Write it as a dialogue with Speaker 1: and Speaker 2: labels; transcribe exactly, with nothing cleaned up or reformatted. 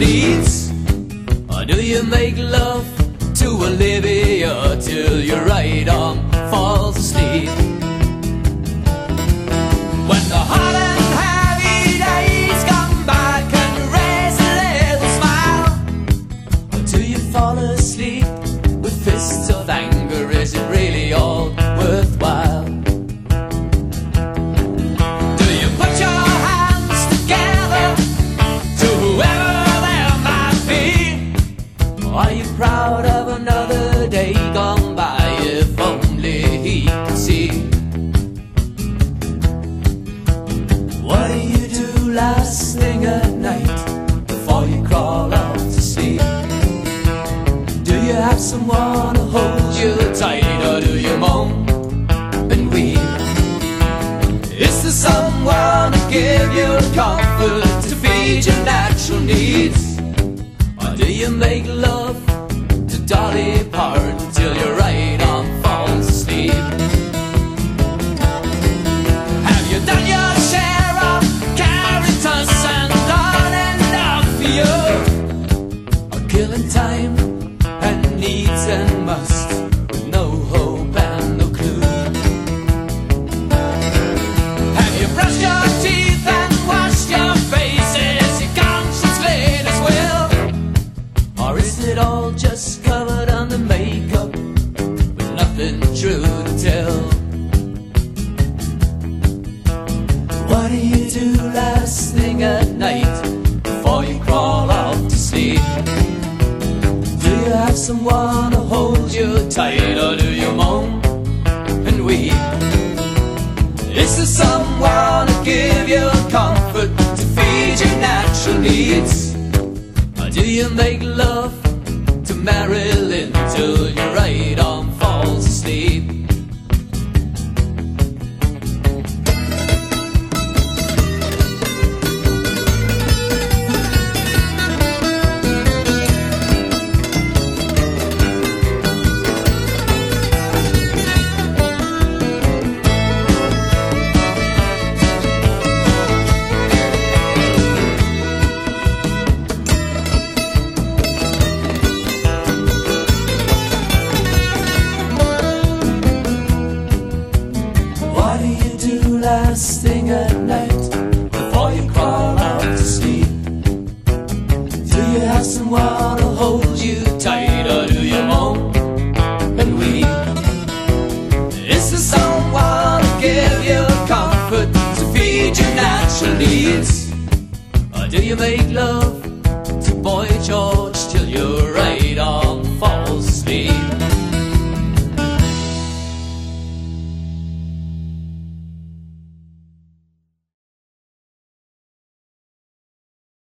Speaker 1: needs? Or do you make love to Olivia till your right arm falls asleep? When the hot and heavy days come back and raise a little smile, or do you fall asleep with fists of anger? Is it really all worthwhile? Do you put your hands together to whoever there might be? Or are you proud of another day gone by? If only he could see. What do you do last thing at night before you crawl off to sleep? Do you have someone to hold you tight, or do you moan and weep? Is there someone to give you comfort, to feed your natural needs? Or do you make love to Dolly Parton till your right arm falls asleep? Have you done your share of Caritas and on and off for you? Or killing time and needs and must, with no hope and no clue? Have you brushed your teeth and washed your face? Is your conscience clean as well? Or is it all just covered under makeup with nothing true to tell? What do you do last thing at night before you crawl off to sleep? Do you have someone to hold you tight, or do you moan and weep? Is there someone to give you comfort, to feed your natural needs? Or do you make love to Marilyn till your right arm falls asleep? Last thing at night before you crawl out to sleep? Do you have someone to hold you tight, or do you moan and weep? Is there someone to give you comfort, to feed your natural needs? Or do you make love